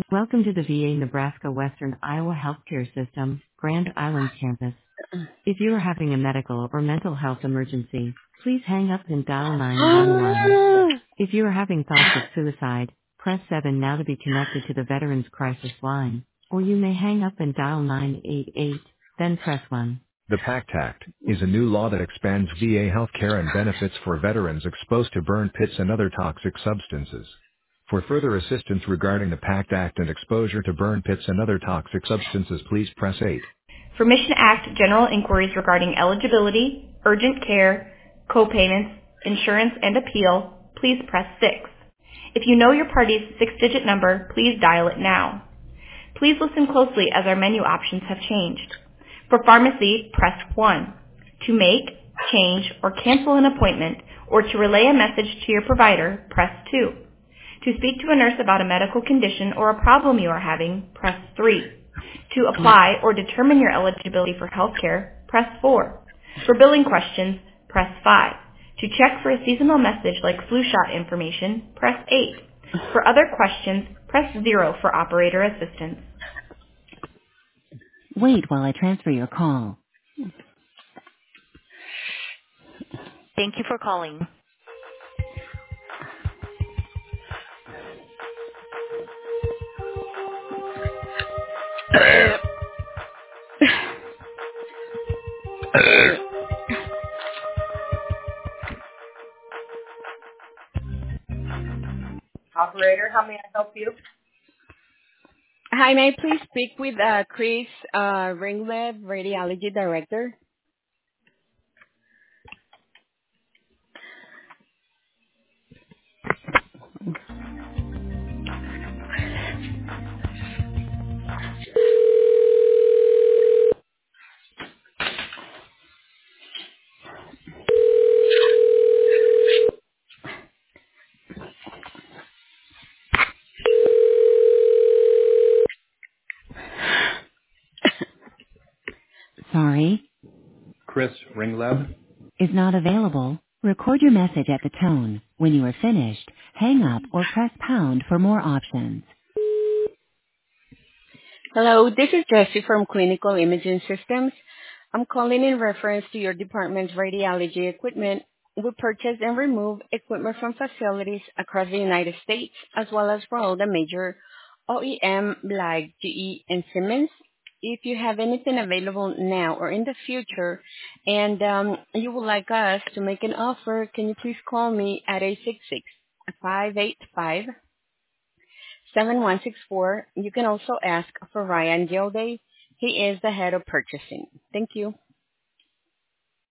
Welcome to the VA Nebraska Western Iowa Healthcare System, Grand Island Campus. If you are having a medical or mental health emergency, please hang up and dial 911. If you are having thoughts of suicide, press 7 now to be connected to the Veterans Crisis Line, or you may hang up and dial 988, then press 1. The PACT Act is a new law that expands VA health care and benefits for veterans exposed to burn pits and other toxic substances. For further assistance regarding the PACT Act and exposure to burn pits and other toxic substances, please press 8. For Mission Act general inquiries regarding eligibility, urgent care, co-payments, insurance, and appeal, please press 6. If you know your party's 6-digit number, please dial it now. Please listen closely as our menu options have changed. For pharmacy, press 1. To make, change, or cancel an appointment, or to relay a message to your provider, press 2. To speak to a nurse about a medical condition or a problem you are having, press 3. To apply or determine your eligibility for health care, press 4. For billing questions, press 5. To check for a seasonal message like flu shot information, press 8. For other questions, press 0 for operator assistance. Wait while I transfer your call. Thank you for calling. Operator, how may I help you? Hi, may I please speak with Chris Ringlev, Radiology Director? Sorry, Chris Ringleb. is not available. Record your message at the tone. When you are finished, hang up or press pound for more options. Hello, this is Jessie from Clinical Imaging Systems. I'm calling in reference to your department's radiology equipment. We purchase and remove equipment from facilities across the United States, as well as for all the major OEM like GE and Siemens. If you have anything available now or in the future and you would like us to make an offer, can you please call me at 866-585-7164. You can also ask for Ryan Gilday. He is the head of purchasing. Thank you.